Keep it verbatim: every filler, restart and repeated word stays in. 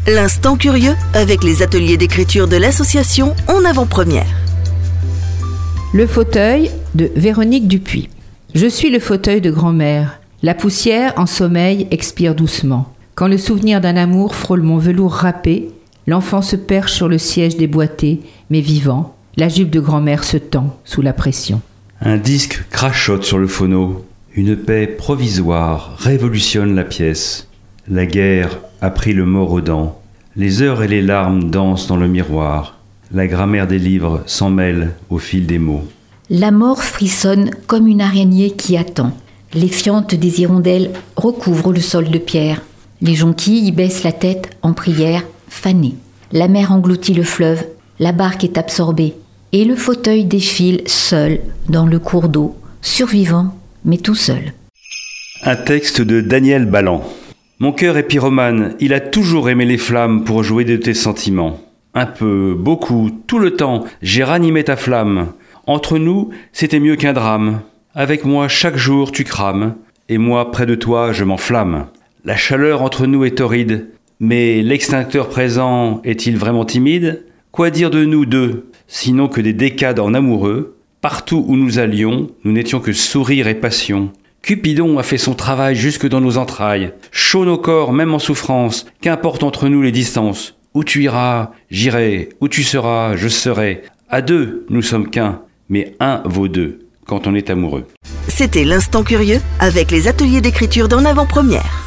L'instant curieux avec les ateliers d'écriture de l'association En Avant-Première. Le fauteuil de Véronique Dupuis. Je suis le fauteuil de grand-mère. La poussière en sommeil expire doucement. Quand le souvenir d'un amour frôle mon velours râpé, l'enfant se perche sur le siège déboîté, mais vivant. La jupe de grand-mère se tend sous la pression. Un disque crachote sur le phono. Une paix provisoire révolutionne la pièce. La guerre a pris le mort aux dents. Les heures et les larmes dansent dans le miroir. La grammaire des livres s'en mêle au fil des mots. La mort frissonne comme une araignée qui attend. Les fientes des hirondelles recouvrent le sol de pierre. Les jonquilles y baissent la tête en prière, fanées. La mer engloutit le fleuve, la barque est absorbée. Et le fauteuil défile seul dans le cours d'eau, survivant, mais tout seul. Un texte de Daniel Balland. Mon cœur est pyromane, il a toujours aimé les flammes pour jouer de tes sentiments. Un peu, beaucoup, tout le temps, j'ai ranimé ta flamme. Entre nous, c'était mieux qu'un drame. Avec moi, chaque jour, tu crames, et moi, près de toi, je m'enflamme. La chaleur entre nous est torride, mais l'extincteur présent est-il vraiment timide ? Quoi dire de nous deux, sinon que des décades en amoureux ? Partout où nous allions, nous n'étions que sourire et passion. Cupidon a fait son travail jusque dans nos entrailles. Chaud nos corps, même en souffrance, qu'importe entre nous les distances. Où tu iras, j'irai, où tu seras, je serai. À deux, nous sommes qu'un, mais un vaut deux, quand on est amoureux. C'était l'Instant Curieux avec les ateliers d'écriture d'En Avant-Première.